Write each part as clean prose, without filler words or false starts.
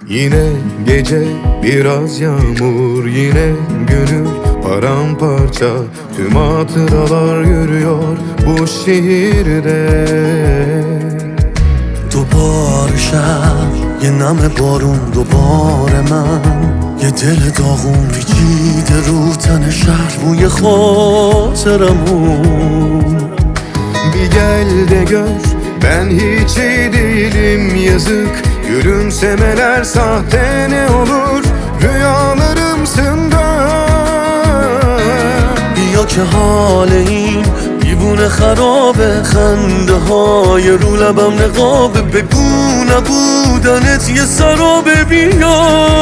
Yine gece biraz yağmur, yine gönül paramparça. Tüm hatıralar yürüyor bu şehirde. دوباره شب یه نم بارون دوباره من یه دل داغون پیچیده رو تن شهر بوی خاطرمون Bir gel de gör, ben hiç iyi değilim yazık. Gülümsemeler sahte ne olur, rüyalarımsın da. بیا که حال این دیوونه خرابه، خنده های رو لبم نقابه، بگو نبودنت یه سرابه. بیا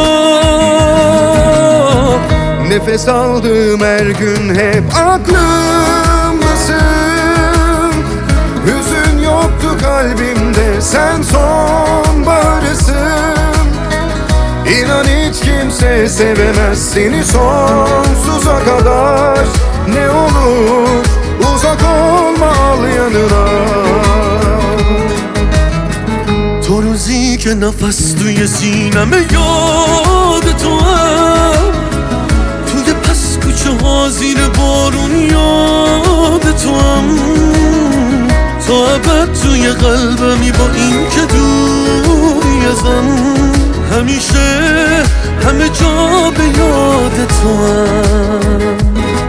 Nefes aldığım her gün hep aklımdasın. Hüzün yoktu kalbimde, sen sonbaharısın. İnan hiç kimse sevemez seni sonsuza kadar. Ne olur uzak olma, al yanına. تو روزی که نفس توی سینمه یاد تو هم، توی پس کوچه ها زیر بارون یاد تو هم، تا ابد توی قلبمی با این که دوری ازم، همیشه همه جا به یاد تو هم.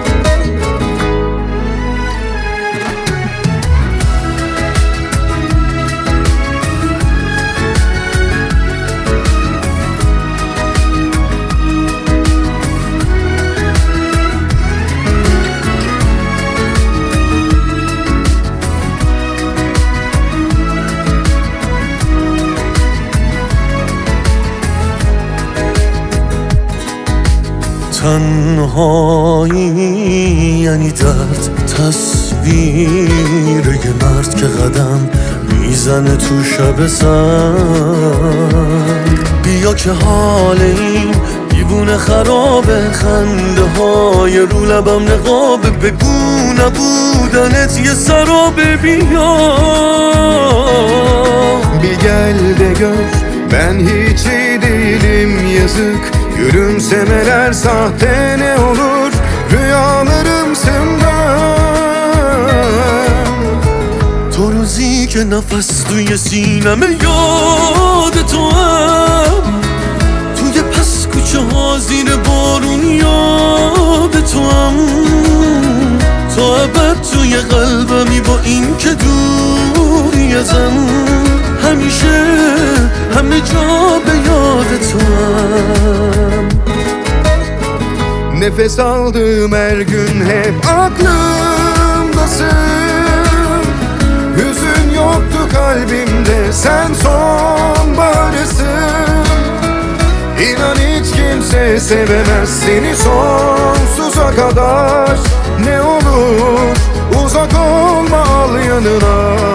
تنهایی یعنی درد، تصویر یه مرد که قدم میزنه تو شب سرد. بیا که حال این دیوونه خرابه، خنده های رو لبم نقابه، بگو نبودنت یه سرابه. بیا Bir gel de gör, ben hiç iyi değilim yazık. Gülümsemeler sahte ne olur, rüyalarımsın da. تو روزی که نفس توی سینمه یاد تو هم، توی پس کوچه ها زیر بارون یاد تو هم، تا ابد توی قلبمی با این که دوری ازم، همیشه همه جا به یاد تو هم. Nefes aldığım her gün hep aklımdasın. Hüzün yoktu kalbimde, sen sonbaharısın. İnan hiç kimse sevemez seni sonsuza kadar. Ne olur uzak olma, al yanına.